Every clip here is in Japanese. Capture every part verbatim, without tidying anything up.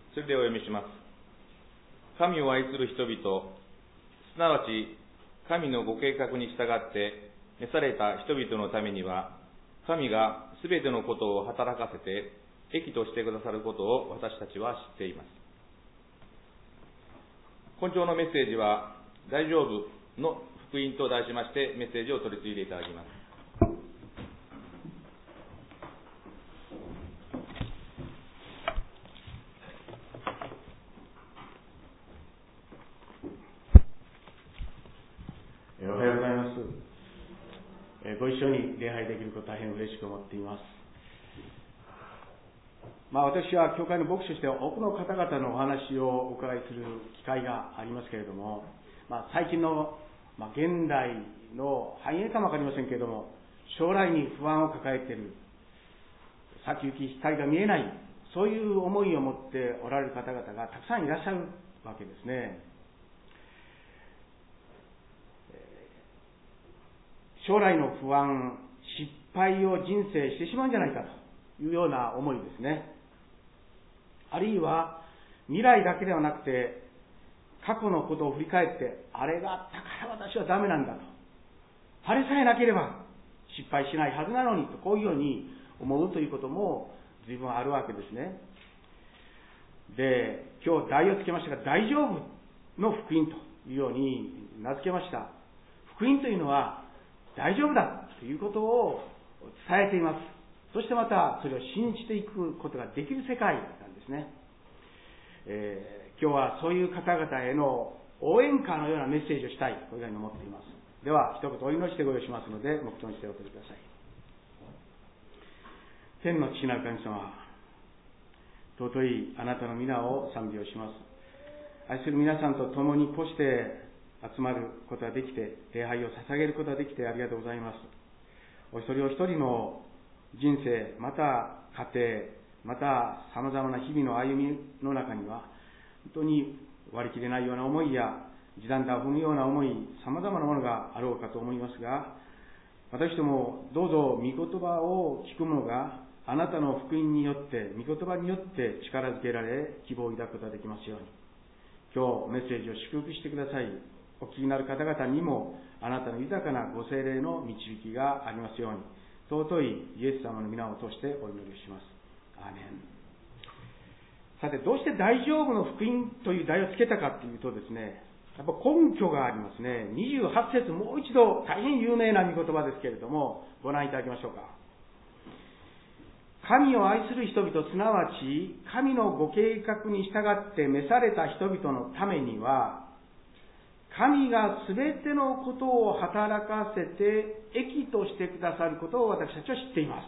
それでお読みします。神を愛する人々、すなわち神のご計画に従って召された人々のためには、神がすべてのことを働かせて益としてくださることを私たちは知っています。今朝のメッセージは、大丈夫の福音と題しましてメッセージを取り次いでいただきます。 おはようございます。ご一緒に礼拝できること大変嬉しく思っています。まあ、私は教会の牧師として多くの方々のお話をお伺いする機会がありますけれども、まあ、最近の、まあ、現代の繁栄かもわかりませんけれども、将来に不安を抱えている、先行き光が見えない、そういう思いを持っておられる方々がたくさんいらっしゃるわけですね。将来の不安、失敗を人生してしまうんじゃないかというような思いですね。あるいは未来だけではなくて、過去のことを振り返って、あれがあったから私はダメなんだと、あれさえなければ失敗しないはずなのにと、こういうように思うということも随分あるわけですね。で、今日題をつけましたが、大丈夫の福音というように名付けました。福音というのは大丈夫だということを伝えています。そしてまたそれを信じていくことができる世界なんですね。えー、今日はそういう方々への応援歌のようなメッセージをしたい、こういうふうに思っています。では一言お祈りしてご用意しますので、黙祷にしてお取りください。天の父なる神様、尊いあなたの皆を賛美をします。愛する皆さんと共にこうして集まることができて、礼拝を捧げることができてありがとうございます。お一人お一人の人生、また家庭、また様々な日々の歩みの中には、本当に割り切れないような思いや地団打を踏むような思い、様々なものがあろうかと思いますが、私どもどうぞ御言葉を聞く者があなたの福音によって、御言葉によって力づけられ、希望を抱くことができますように、今日メッセージを祝福してください。お聞きになる方々にもあなたの豊かなご聖霊の導きがありますように、尊いイエス様の皆を通してお祈りします。アーメン。さて、どうして大丈夫の福音という題をつけたかというとですね、やっぱ根拠がありますね。にじゅうはち節、もう一度大変有名な御言葉ですけれども、ご覧いただきましょうか。神を愛する人々、すなわち神のご計画に従って召された人々のためには、神がすべてのことを働かせて益としてくださることを私たちは知っています。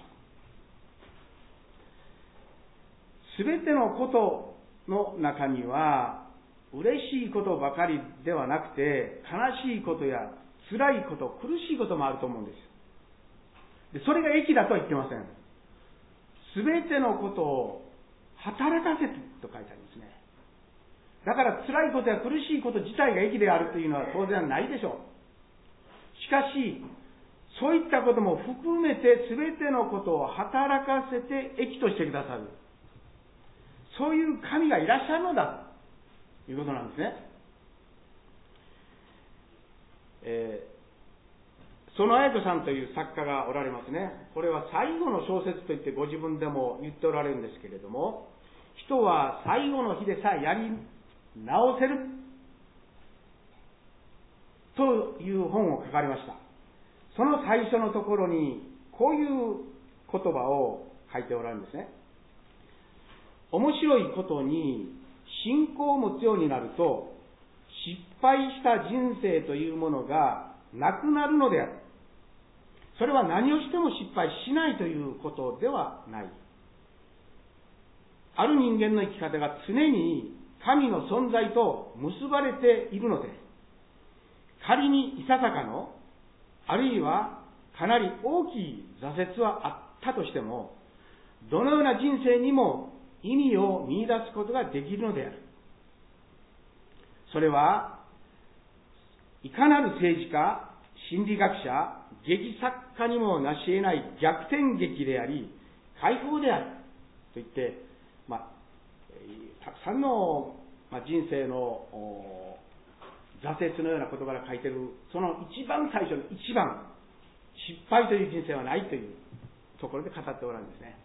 すべてのことの中には、嬉しいことばかりではなくて、悲しいことや辛いこと、苦しいこともあると思うんです。で、それが益だとは言ってません。すべてのことを働かせてと書いてありますね。だから辛いことや苦しいこと自体が益であるというのは当然ないでしょう。しかし、そういったことも含めて全てのことを働かせて益としてくださる。そういう神がいらっしゃるのだということなんですね。えー、園彩子さんという作家がおられますね。これは最後の小説といってご自分でも言っておられるんですけれども、人は最後の日でさえやり直せるという本を書かれました。その最初のところにこういう言葉を書いておられるんですね。面白いことに信仰を持つようになると、失敗した人生というものがなくなるのである。それは何をしても失敗しないということではない。ある人間の生き方が常に神の存在と結ばれているので、仮にいささかの、あるいはかなり大きい挫折はあったとしても、どのような人生にも意味を見出すことができるのである。それはいかなる政治家、心理学者、劇作家にも成し得ない逆転劇であり、解放であると言って、まあ、たくくさんの人生の挫折のような言葉が書いてる、その一番最初の一番、失敗という人生はないというところで語っておられるんですね。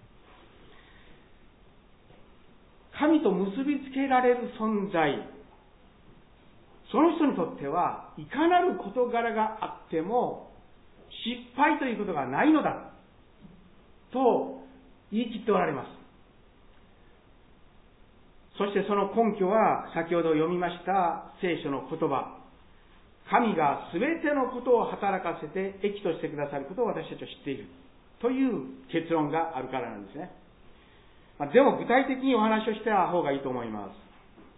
神と結びつけられる存在、その人にとってはいかなる事柄があっても失敗ということがないのだと言い切っておられます。そしてその根拠は先ほど読みました聖書の言葉、神がすべてのことを働かせて益としてくださることを私たちは知っているという結論があるからなんですね。でも具体的にお話をした方がいいと思います。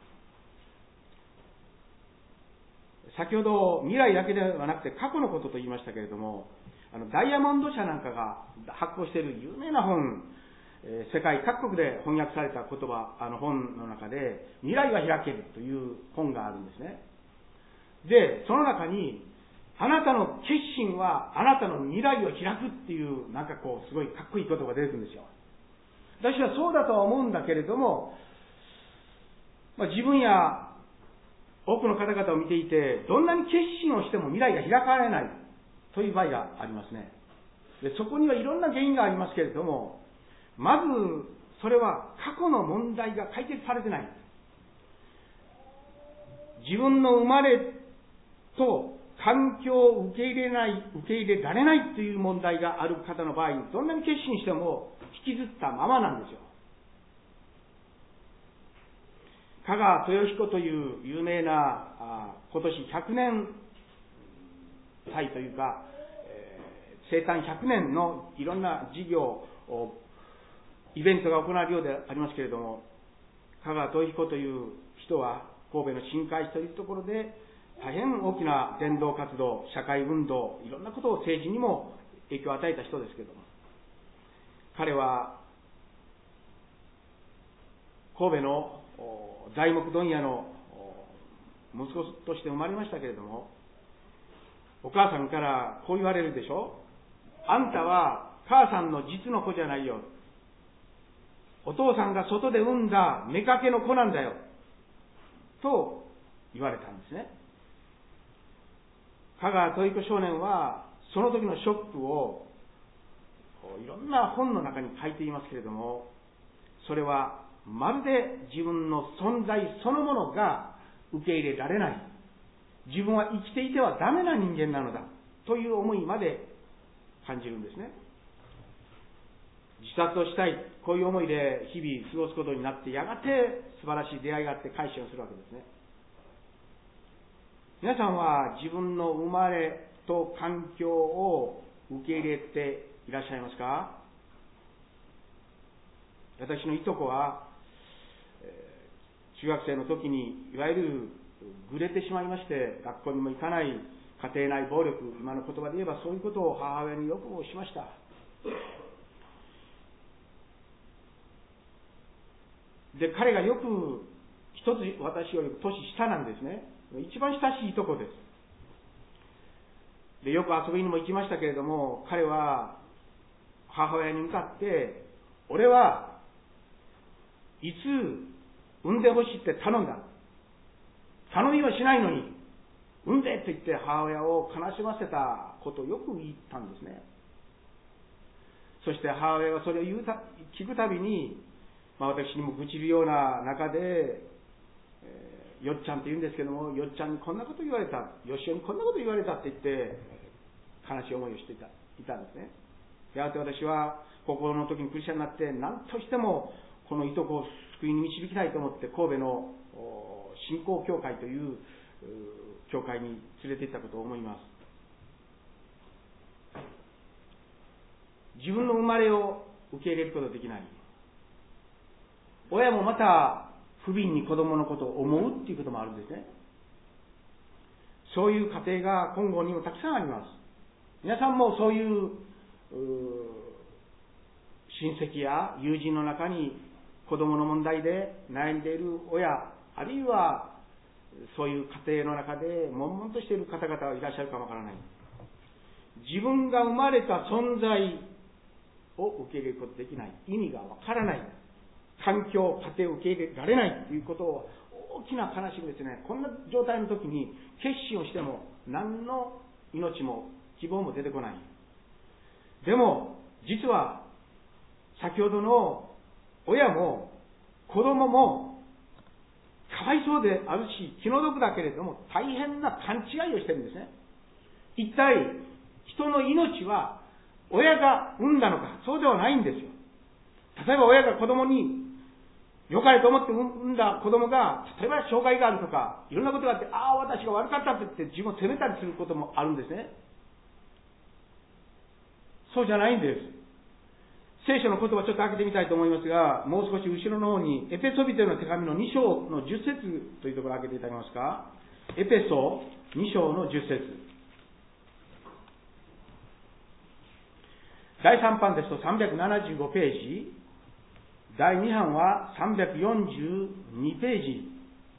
先ほど未来だけではなくて過去のことと言いましたけれども、あのダイヤモンド社なんかが発行している有名な本、えー、世界各国で翻訳された言葉、あの本の中で未来が開けるという本があるんですね。で、その中にあなたの決心はあなたの未来を開くっていうなんかこうすごいかっこいい言葉が出てくるんですよ。私はそうだとは思うんだけれども、まあ、自分や多くの方々を見ていて、どんなに決心をしても未来が開かれないという場合がありますね。で、そこにはいろんな原因がありますけれども、まずそれは過去の問題が解決されてない。自分の生まれと環境を受け入れない、受け入れられないという問題がある方の場合、どんなに決心しても引きずったままなんですよ。加賀豊彦という有名なあ今年ひゃくねん祭というか、えー、生誕ひゃくねんのいろんな事業イベントが行われるようでありますけれども、加賀豊彦という人は神戸の新海市というところで大変大きな伝道活動、社会運動、いろんなことを政治にも影響を与えた人ですけれども、彼は神戸の材木問屋の息子として生まれましたけれども、お母さんからこう言われるでしょ。あんたは母さんの実の子じゃないよ。お父さんが外で産んだ妾の子なんだよ。と言われたんですね。加賀豊彦少年はその時のショックをいろんな本の中に書いていますけれども、それはまるで自分の存在そのものが受け入れられない。自分は生きていてはダメな人間なのだという思いまで感じるんですね。自殺をしたい、こういう思いで日々過ごすことになって、やがて素晴らしい出会いがあって改心をするわけですね。皆さんは自分の生まれと環境を受け入れていらっしゃいますか？私のいとこは中学生の時にいわゆるぐれてしまいまして、学校にも行かない、家庭内暴力、今の言葉で言えばそういうことを母親によくしました。で、彼がよく一つ私より年下なんですね。一番親しいいとこです。で、よく遊びにも行きましたけれども、彼は母親に向かって、俺はいつ産んでほしいって頼んだ。頼みはしないのに、産んでって言って母親を悲しませたことをよく言ったんですね。そして母親がそれを言うた聞くたびに、まあ、私にも愚痴るような中で、えー、よっちゃんって言うんですけども、よっちゃんにこんなこと言われた、よしおにこんなこと言われたって言って、悲しい思いをしていた、いたんですね。やがて私は高校の時にクリスチャンになって、何としてもこのいとこを救いに導きたいと思って、神戸の信仰教会という教会に連れて行ったことを思います。自分の生まれを受け入れることができない。親もまた不憫に子供のことを思うっていうこともあるんですね。そういう家庭が今後にもたくさんあります。皆さんもそういう、う親戚や友人の中に子供の問題で悩んでいる親、あるいはそういう家庭の中で悶々としている方々がいらっしゃるかもわからない。自分が生まれた存在を受け入れることができない。意味がわからない。 環境、家庭を受け入れられないということを大きな悲しみですね。こんな状態の時に決心をしても何の命も希望も出てこない。でも実は先ほどの親も子供もかわいそうであるし気の毒だけれども大変な勘違いをしてるんですね。一体人の命は親が産んだのか、そうではないんですよ。例えば親が子供に良かれと思って産んだ子供が、例えば障害があるとか、いろんなことがあって、ああ、私が悪かったって言って自分を責めたりすることもあるんですね。そうじゃないんです。聖書の言葉ちょっと開けてみたいと思いますが、もう少し後ろの方に、エペソビテの手紙のに章のじゅっ節というところを開けていただけますか。エペソに章のじゅっ節。だいさん版ですとさんびゃくななじゅうごページ、だいに版はさんびゃくよんじゅうにページ、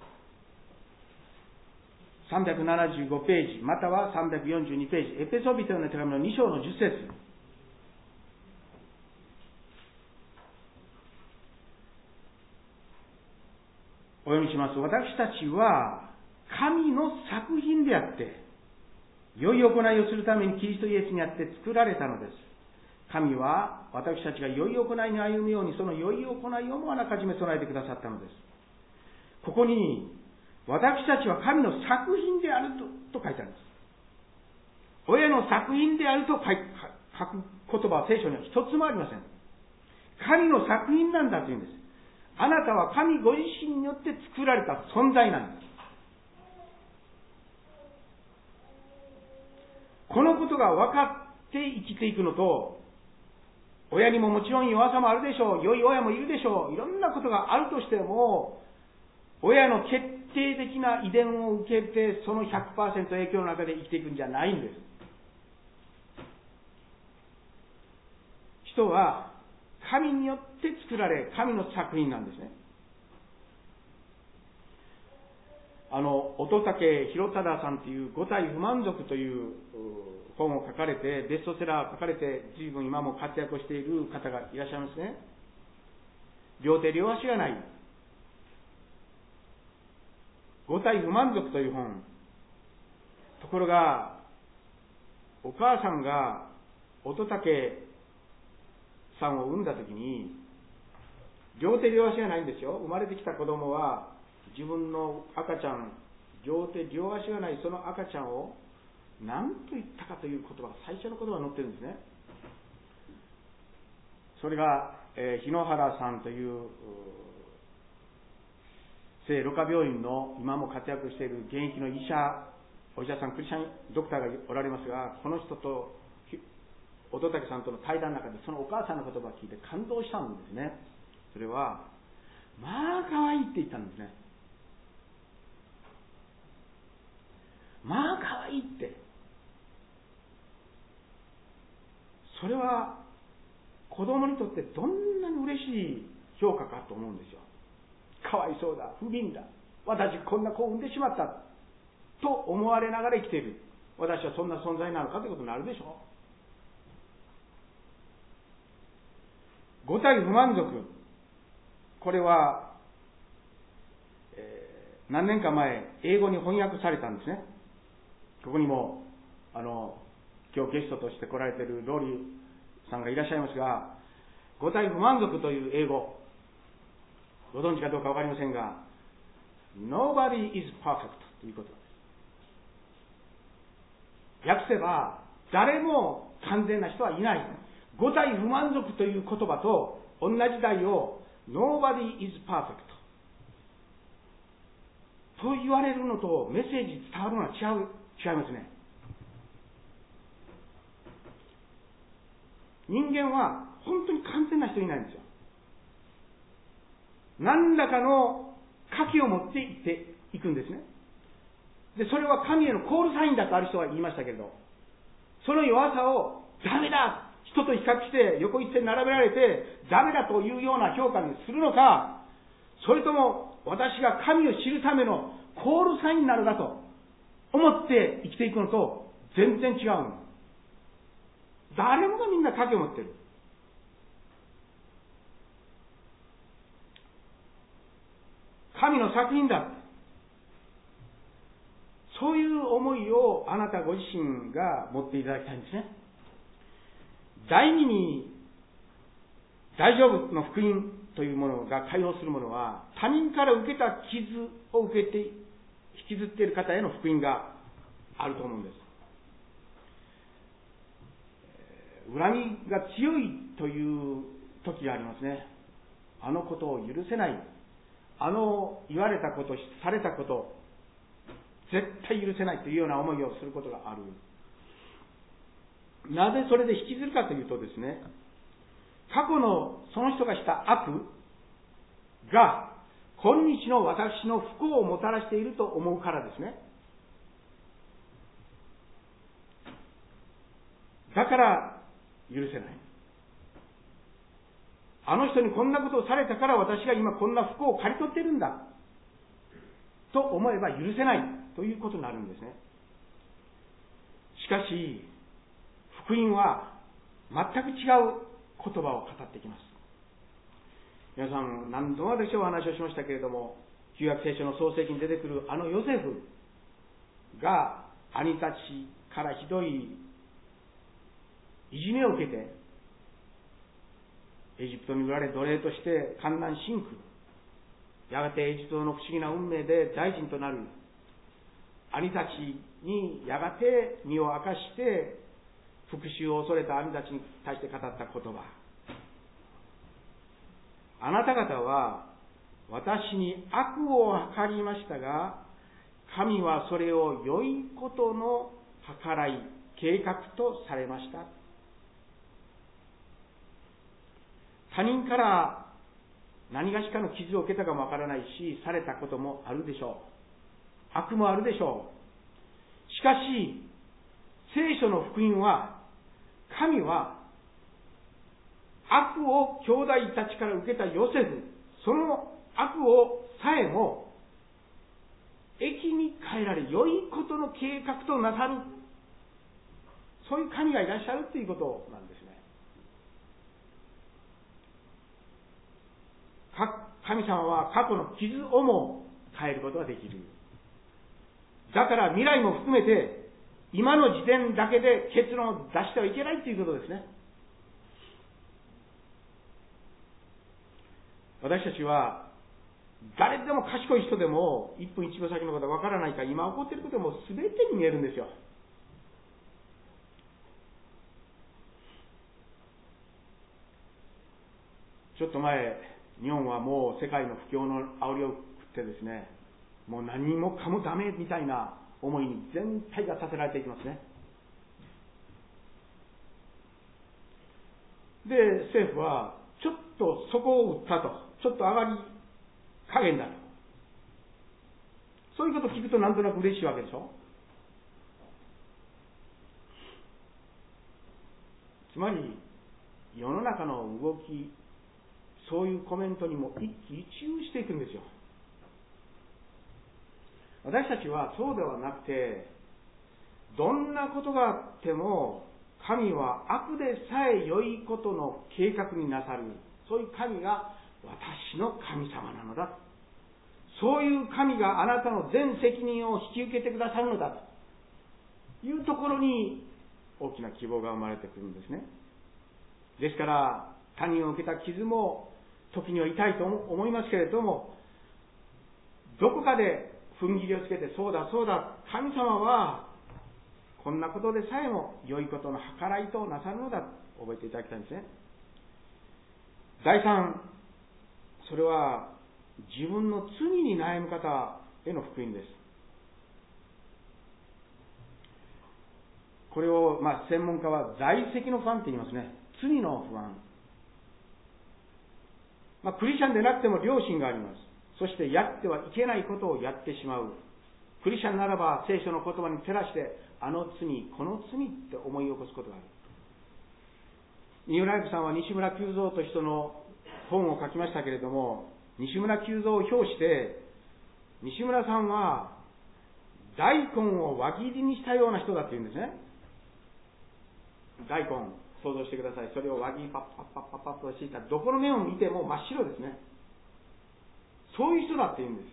さんびゃくななじゅうごページ、またはさんびゃくよんじゅうにページ、エペソビテの手紙のに章のじゅっ節。お読みします。私たちは神の作品であって、良い行いをするためにキリストイエスにあって作られたのです。神は私たちが良い行いに歩むように、その良い行いをもあらかじめ備えてくださったのです。ここに、私たちは神の作品であると、と書いてあるんです。親の作品であると書く言葉は聖書には一つもありません。神の作品なんだというんです。あなたは神ご自身によって作られた存在なんです。このことが分かって生きていくのと、親にももちろん弱さもあるでしょう。良い親もいるでしょう。いろんなことがあるとしても、親の決定的な遺伝を受けて、その ひゃくパーセント 影響の中で生きていくんじゃないんです。人は神によって作られ、神の作品なんですね。あの、乙武宏忠さんという五体不満足という本を書かれて、ベストセラーを書かれて、随分今も活躍している方がいらっしゃいますね。両手両足がない。五体不満足という本。ところが、お母さんが乙武さんを産んだときに、両手両足がないんですよ。生まれてきた子供は、自分の赤ちゃん、両手両足がないその赤ちゃんを何と言ったかという言葉が最初の言葉が載ってるんですね。それが、えー、日野原さんという聖路加病院の今も活躍している現役の医者、お医者さん、クリスチャンドクターがおられますが、この人と乙武さんとの対談の中でそのお母さんの言葉を聞いて感動したんですね。それは、まあ可愛いって言ったんですね。まあ可愛いって。それは子供にとってどんなに嬉しい評価かと思うんですよ。かわいそうだ、不憫だ、私こんな子を産んでしまったと思われながら生きている。私はそんな存在なのかということになるでしょう。五体不満足、これは、えー、何年か前英語に翻訳されたんですね。ここにもあの今日ゲストとして来られているローリーさんがいらっしゃいますが、五体不満足という英語、ご存知かどうかわかりませんが、Nobody is perfect ということです。訳せば、誰も完全な人はいない。五体不満足という言葉と同じ題を Nobody is perfect と言われるのとメッセージ伝わるのは違う、違いますね。人間は本当に完全な人いないんですよ。何らかの賭けを持っていっていくんですね。で、それは神へのコールサインだとある人は言いましたけれど、その弱さをダメだ、人と比較して横一線並べられてダメだというような評価にするのか、それとも私が神を知るためのコールサインなのだと思って生きていくのと全然違うの。誰もがみんな賭けを持ってる。 神の作品だ。そういう思いをあなたご自身が持っていただきたいんですね。第二に、大丈夫の福音というものが対応するものは、他人から受けた傷を受けて、引きずっている方への福音があると思うんです。恨みが強いという時がありますね。あのことを許せない。あの言われたこと、されたこと、絶対許せないというような思いをすることがある。なぜそれで引きずるかというとですね、過去のその人がした悪が今日の私の不幸をもたらしていると思うからですね。だから許せない。あの人にこんなことをされたから私が今こんな不幸を刈り取っているんだと思えば許せないということになるんですね。しかし福音は全く違う言葉を語ってきます。皆さん何度も私はお話をしましたけれども、旧約聖書の創世記に出てくるあのヨセフが兄たちからひどいいじめを受けてエジプトに売られ奴隷として艱難辛苦、やがてエジプトの不思議な運命で大臣となる兄たちにやがて身を明かして復讐を恐れた兄たちに対して語った言葉、あなた方は私に悪を図りましたが、神はそれを良いことの計らい、計画とされました。他人から何がしかの傷を受けたかもわからないし、されたこともあるでしょう。悪もあるでしょう。しかし、聖書の福音は、神は悪を兄弟たちから受けたヨセフ、その悪をさえも益に変えられ、良いことの計画となさる、そういう神がいらっしゃるということなんですね。神様は過去の傷をも変えることができる。だから未来も含めて今の時点だけで結論を出してはいけないということですね。私たちは誰でも賢い人でもいっぷんいちびょう先のことがわからないから、今起こっていることも全てに見えるんですよ。ちょっと前、日本はもう世界の不況の煽りを食ってですね、もう何もかもダメみたいな思いに全体がさせられていきますね。で、政府はちょっと底を打ったと、ちょっと上がり加減だと、そういうことを聞くとなんとなく嬉しいわけでしょ。つまり世の中の動き、そういうコメントにも一喜一憂していくんですよ。私たちはそうではなくて、どんなことがあっても神は悪でさえ良いことの計画になさる、そういう神が私の神様なのだ、そういう神があなたの全責任を引き受けてくださるのだというところに大きな希望が生まれてくるんですね。ですから他人を受けた傷も時には痛いと思いますけれども、どこかで踏ん切りをつけて、そうだそうだ、神様はこんなことでさえも良いことの計らいとなさるのだと覚えていただきたいんですね。だいさん、それは自分の罪に悩む方への福音です。これを、まあ、専門家は在籍の不安って言いますね。罪の不安。まあ、クリスチャンでなくても良心があります。そしてやってはいけないことをやってしまう。クリスチャンならば聖書の言葉に照らして、あの罪、この罪って思い起こすことがある。ニューライフさんは西村久三という人の本を書きましたけれども、西村久三を評して、西村さんは大根を輪切りにしたような人だって言うんですね。大根、想像してください。それを輪切りパッパッパッパッパッと敷いた、どこの面を見ても真っ白ですね。 そういう人だって言うんです。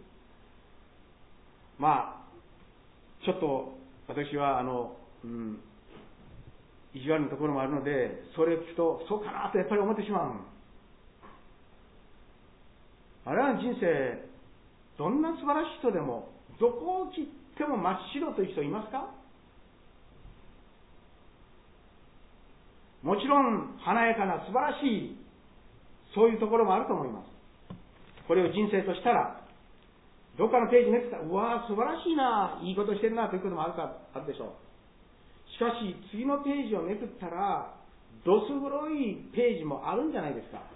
まあちょっと私はあの、うん、意地悪なところもあるので、それを聞くとそうかなとやっぱり思ってしまう。あれは人生、どんな素晴らしい人でも、どこを切っても真っ白という人いますか？もちろん華やかな素晴らしいそういうところもあると思います。これを人生としたら、どっかのページめくったら、うわー素晴らしいな、いいことしてるなということもあるかあるでしょう。しかし次のページをめくったら、どす黒いページもあるんじゃないですか。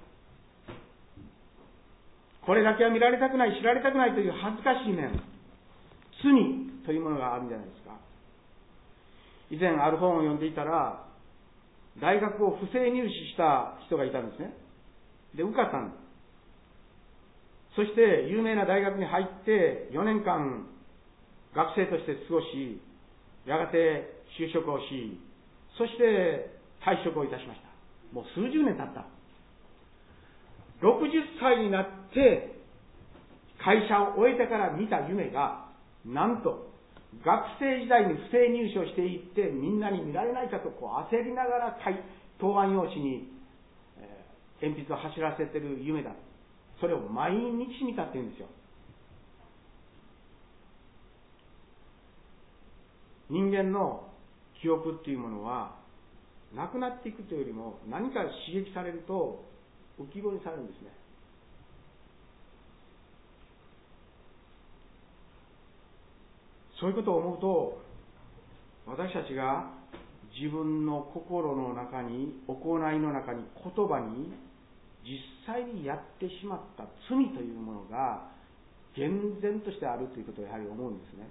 これだけは見られたくない、知られたくないという恥ずかしい面、罪というものがあるんじゃないですか。以前ある本を読んでいたら、大学を不正入試した人がいたんですね。で、受かったんです。そして有名な大学に入ってよねんかん学生として過ごし、やがて就職をし、そして退職をいたしました。もう数十年経った。ろくじゅっさいになって会社を終えてから見た夢が、なんと学生時代に不正入試をしていってみんなに見られないかとこう焦りながら答案用紙に、えー、鉛筆を走らせている夢だ。それを毎日見たって言うんですよ。人間の記憶っていうものはなくなっていくというよりも、何か刺激されると浮き彫りにされるんですね。そういうことを思うと、私たちが自分の心の中に、行いの中に、言葉に実際にやってしまった罪というものが厳然としてあるということをやはり思うんですね。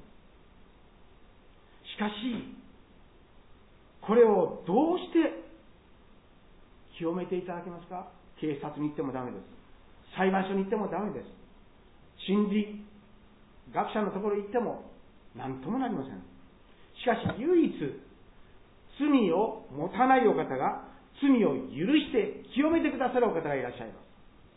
しかしこれをどうして清めていただけますか？警察に行ってもダメです。裁判所に行ってもダメです。心理学者のところに行っても何ともなりません。しかし唯一罪を持たないお方が、罪を許して清めてくださるお方がいらっしゃいます。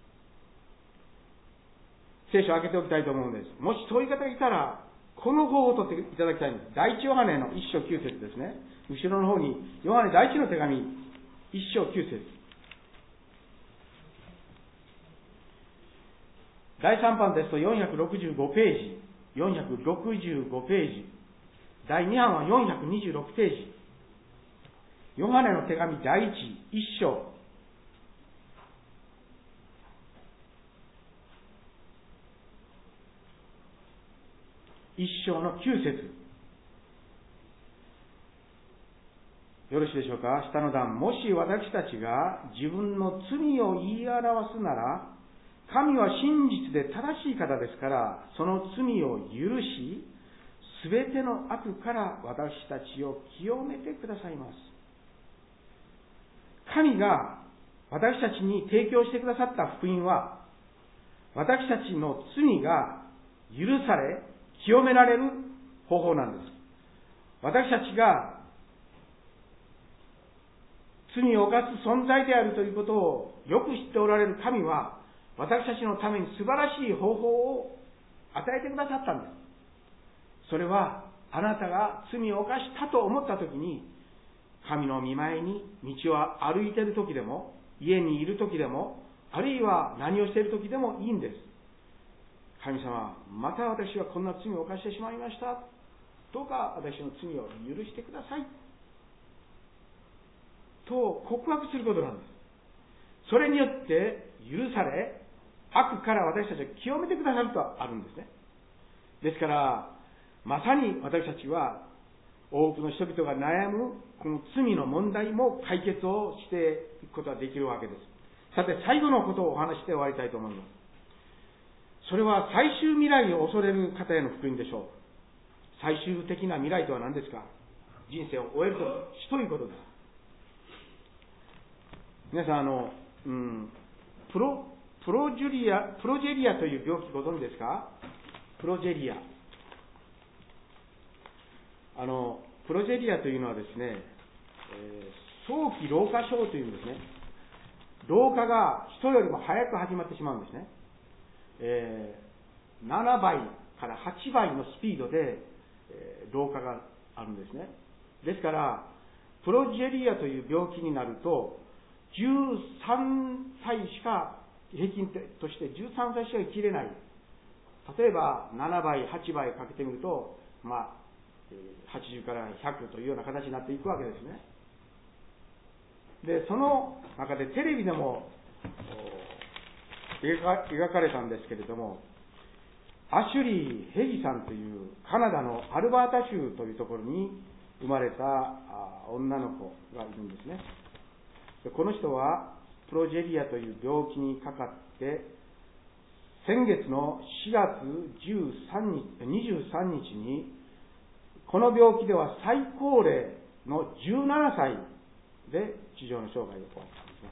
聖書を開けておきたいと思うんです。もしそういう方がいたら、この方法を取っていただきたいんです。第一ヨハネの一章九節ですね。後ろの方にヨハネ第一の手紙一章九節。だいさん版ですとよんひゃくろくじゅうごページ、よんひゃくろくじゅうごページ、だいに版はよんひゃくにじゅうろくページ。ヨハネの手紙第一一章。一章の九節。よろしいでしょうか。下の段。もし私たちが自分の罪を言い表すなら、神は真実で正しい方ですから、その罪を許し、すべての悪から私たちを清めてくださいます。神が私たちに提供してくださった福音は、私たちの罪が許され、清められる方法なんです。私たちが罪を犯す存在であるということをよく知っておられる神は、私たちのために素晴らしい方法を与えてくださったんです。それは、あなたが罪を犯したと思ったときに、神の御前に道を歩いているときでも、家にいるときでも、あるいは何をしているときでもいいんです。神様、また私はこんな罪を犯してしまいました。どうか私の罪を許してください。と告白することなんです。それによって許され、悪から私たちを清めてくださるとあるんですね。ですから、まさに私たちは多くの人々が悩むこの罪の問題も解決をしていくことができるわけです。さて、最後のことをお話して終わりたいと思います。それは最終未来を恐れる方への福音でしょう。最終的な未来とは何ですか？人生を終えるということです。皆さん、あの、うん、プロ、プロジュリア、プロジェリアという病気ご存知ですか？プロジェリア。あの、プロジェリアというのはですね、えー、早期老化症というんですね。老化が人よりも早く始まってしまうんですね。えななばいからはちばいのスピードで、えー、老化があるんですね。ですから、プロジェリアという病気になると、じゅうさんさいしか、平均としてじゅうさんさいしか生きれない。例えば、ななばい、はちばいかけてみると、まあ、はちじゅうからひゃくというような形になっていくわけですね。で、その中でテレビでも描か、描かれたんですけれども、アシュリー・ヘギさんというカナダのアルバータ州というところに生まれた女の子がいるんですね。でこの人はプロジェリアという病気にかかって先月のしがつじゅうさんにち、にじゅうさんにちにこの病気では最高齢のじゅうななさいで地上の生涯を終わったんです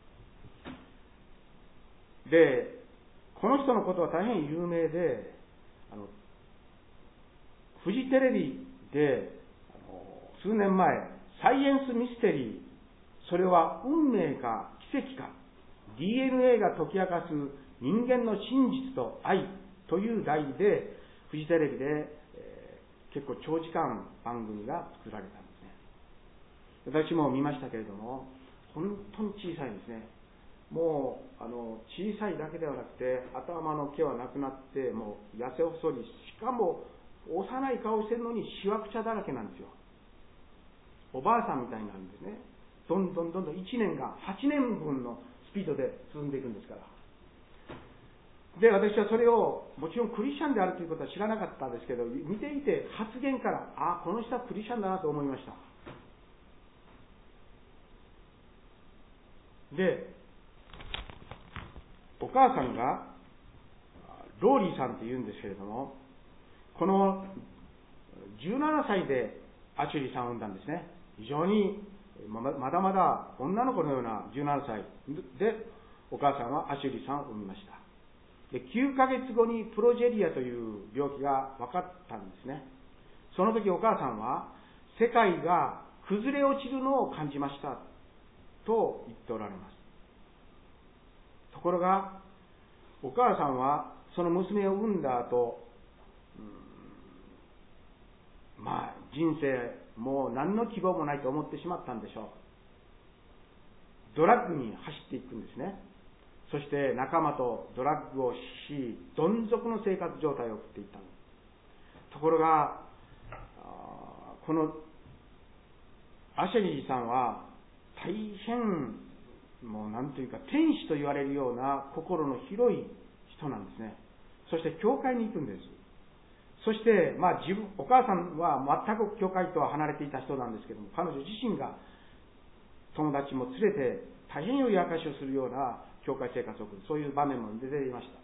ね。で、この人のことは大変有名で、あのフジテレビであの数年前、サイエンスミステリー、それは運命か奇跡か、ディーエヌエー が解き明かす人間の真実と愛という題で、フジテレビで、えー、結構長時間番組が作られたんですね。私も見ましたけれども、本当に小さいんですね。もうあの小さいだけではなくて、頭の毛はなくなって、もう痩せ細り、しかも幼い顔してるのにしわくちゃだらけなんですよ。おばあさんみたいになるんですね。どんどんどんどんいちねんがはちねんぶんのスピードで進んでいくんですから。で、私はそれを、もちろんクリスチャンであるということは知らなかったんですけど、見ていて発言から、ああ、この人はクリスチャンだなと思いました。で、お母さんがローリーさんというんですけれども、このじゅうななさいでアシュリーさんを産んだんですね。非常にまだまだ女の子のようなじゅうななさいで、お母さんはアシュリーさんを産みました。で、きゅうかげつごにプロジェリアという病気が分かったんですね。その時お母さんは、世界が崩れ落ちるのを感じましたと言っておられます。ところが、お母さんはその娘を産んだ後、うん、まあ人生もう何の希望もないと思ってしまったんでしょう。ドラッグに走っていくんですね。そして仲間とドラッグをし、どん底の生活状態を送っていったんです。ところが、このアシェリーさんは大変もう何というか天使と言われるような心の広い人なんですね。そして教会に行くんです。そして、まあ、自分お母さんは全く教会とは離れていた人なんですけども、彼女自身が友達も連れて大変良い証しをするような教会生活を送る、そういう場面も出ていました。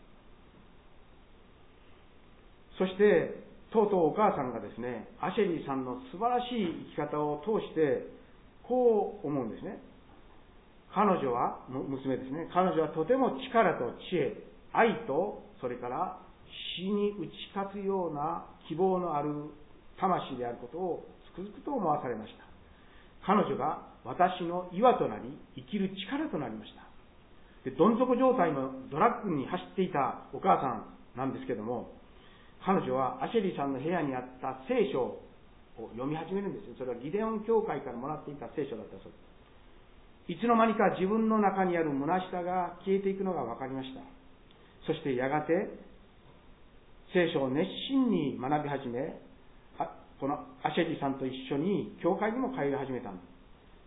そしてとうとうお母さんがですね、アシェリーさんの素晴らしい生き方を通してこう思うんですね。彼女は、娘ですね、彼女はとても力と知恵、愛と、それから死に打ち勝つような希望のある魂であることをつくづくと思わされました。彼女が私の岩となり、生きる力となりました。で、どん底状態のドラッグに走っていたお母さんなんですけども、彼女はアシェリーさんの部屋にあった聖書を読み始めるんですよ。それはギデオン教会からもらっていた聖書だったそうです。いつの間にか自分の中にある虚しさが消えていくのが分かりました。そしてやがて聖書を熱心に学び始め、このアシェリーさんと一緒に教会にも通い始めたんです。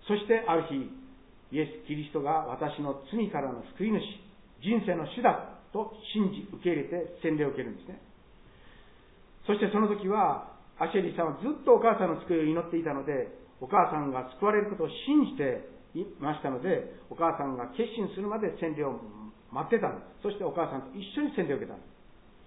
そしてある日、イエス・キリストが私の罪からの救い主、人生の主だと信じ受け入れて洗礼を受けるんですね。そしてその時はアシェリーさんはずっとお母さんの救いを祈っていたので、お母さんが救われることを信じていましたので、お母さんが決心するまで洗礼を待ってたんです。そしてお母さんと一緒に洗礼を受けたんです。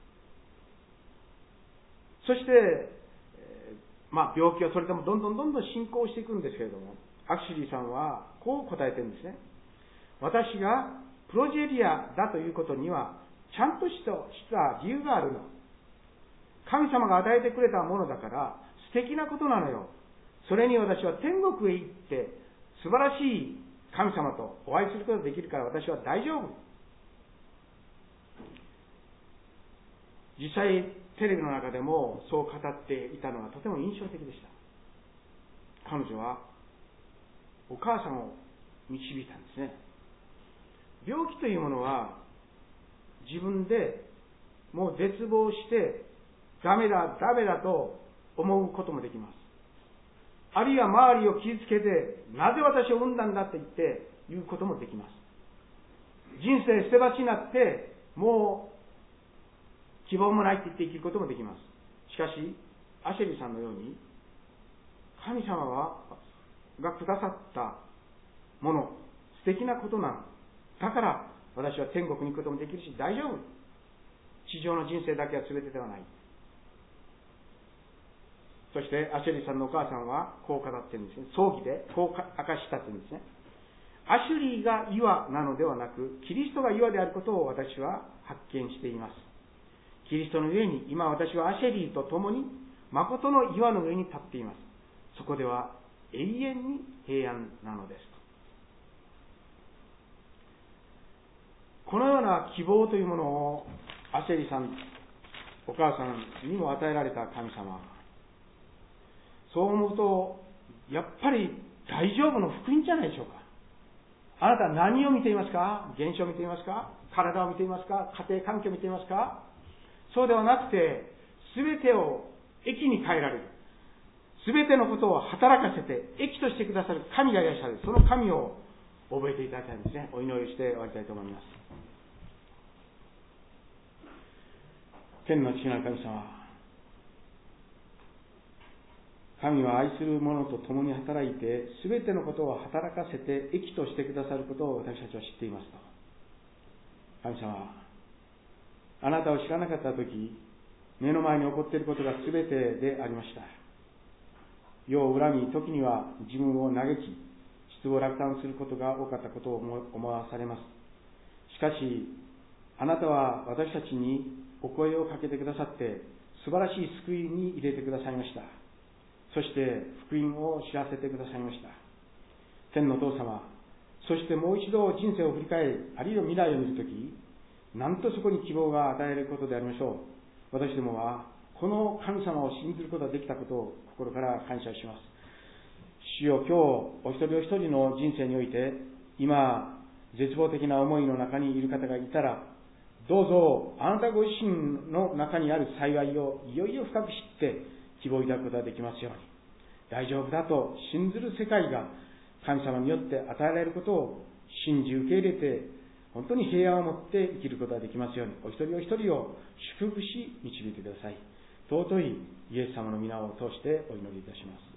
そして、えー、まあ病気はそれでもどんどんどんどん進行していくんですけれども、アシュリーさんはこう答えてるんですね。私がプロジェリアだということにはちゃんとした理由があるの。神様が与えてくれたものだから素敵なことなのよ。それに私は天国へ行って素晴らしい神様とお会いすることができるから私は大丈夫。 実際テレビの中でもそう語っていたのはとても印象的でした。彼女はお母さんを導いたんですね。病気というものは自分でもう絶望してダメだダメだと思うこともできます。あるいは周りを傷つけてなぜ私を産んだんだって言って言うこともできます。人生捨て鉢になってもう希望もないって言って生きることもできます。しかしアシェリさんのように神様はがくださったもの、素敵なことなのだから私は天国に行くこともできるし大丈夫、地上の人生だけは全てではない。そしてアシェリさんのお母さんはこう語っているんですね。葬儀でこう明かしたというんですね。アシュリーが岩なのではなくキリストが岩であることを私は発見しています。キリストの上に今私はアシェリーと共に誠の岩の上に立っています。そこでは永遠に平安なのです。このような希望というものをアシェリさんお母さんにも与えられた神様、そう思うとやっぱり大丈夫の福音じゃないでしょうか。あなたは何を見ていますか？現象を見ていますか？体を見ていますか？家庭環境を見ていますか？そうではなくて、すべてを益に変えられる、すべてのことを働かせて益としてくださる神がいらっしゃる。その神を覚えていただきたいんですね。お祈りをして終わりたいと思います。天の父なる神様、神は愛する者と共に働いて、すべてのことを働かせて益としてくださることを私たちは知っていますと。神様、あなたを知らなかったとき、目の前に起こっていることがすべてでありました。世を恨み、時には自分を嘆き、失望落胆することが多かったことを思わされます。しかし、あなたは私たちにお声をかけてくださって、素晴らしい救いに入れてくださいました。そして福音を知らせてくださいました。天のお父様、そしてもう一度人生を振り返り、あるいは未来を見るとき、なんとそこに希望が与えられることでありましょう。私どもはこの神様を信じることができたことを心から感謝します。主よ、今日お一人お一人の人生において、今絶望的な思いの中にいる方がいたら、どうぞあなたご自身の中にある幸いをいよいよ深く知って希望を抱くことができますように、大丈夫だと信ずる世界が神様によって与えられることを信じ受け入れて、本当に平安を持って生きることができますように、お一人お一人を祝福し導いてください。尊いイエス様の皆を通してお祈りいたします。